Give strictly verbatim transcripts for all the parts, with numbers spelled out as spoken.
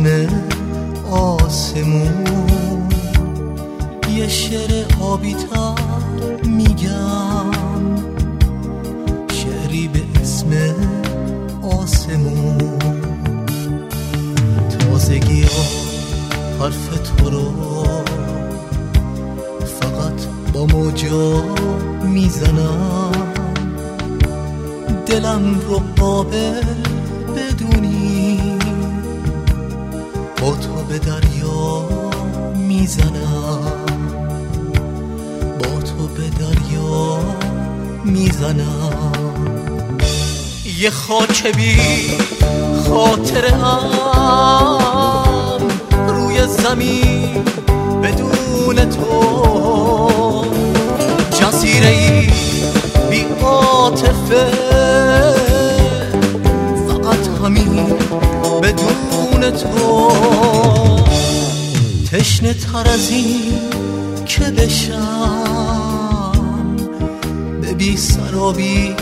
آسمون یه شعر آبی تر میگم، شعری به اسم آسمون. تازگی ها حرف تو رو فقط با موجا میزنم، دلم رو قابل بدونی با تو به دریا میزنم، با تو به دریا میزنم. یه خاک بی خاطره هم روی زمین بدون تو، جزیره‌ای بی عاطفه فقط همین بدون تو. تشنه تر از این که بشم به بی سرابی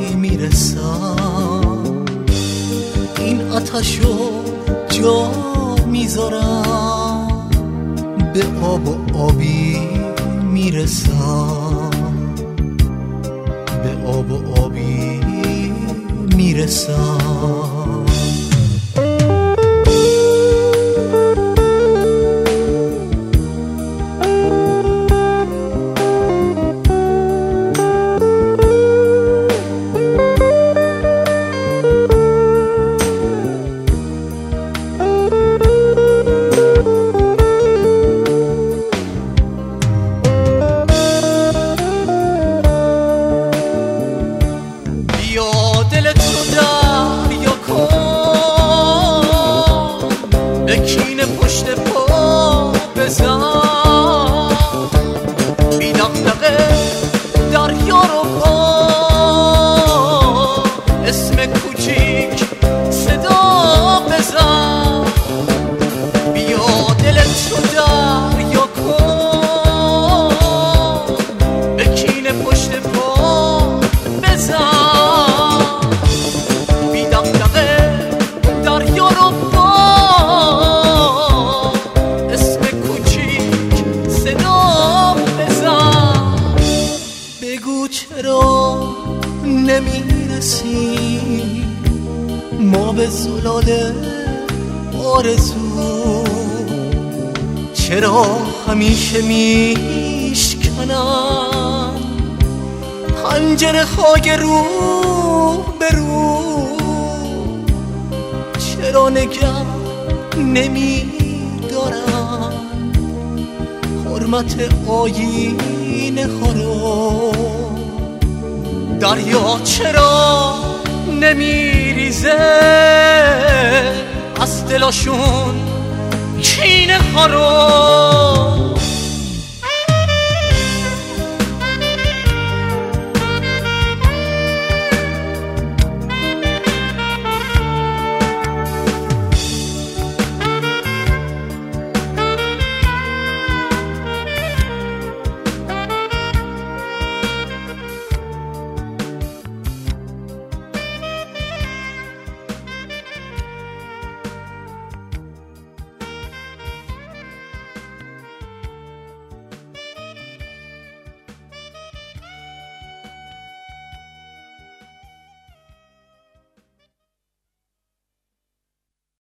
میرسم، این آتشو جا میذارم، به آب و آبی میرسم، به آب و آبی میرسم. ما به زلال آرزو چرا همیشه میشکنن پنجره های رو به رو؟ چرا نگه نمی دارن حرمت آیین ها رو؟ دریا چرا نمیریزه از دلاشون کینه ها رو؟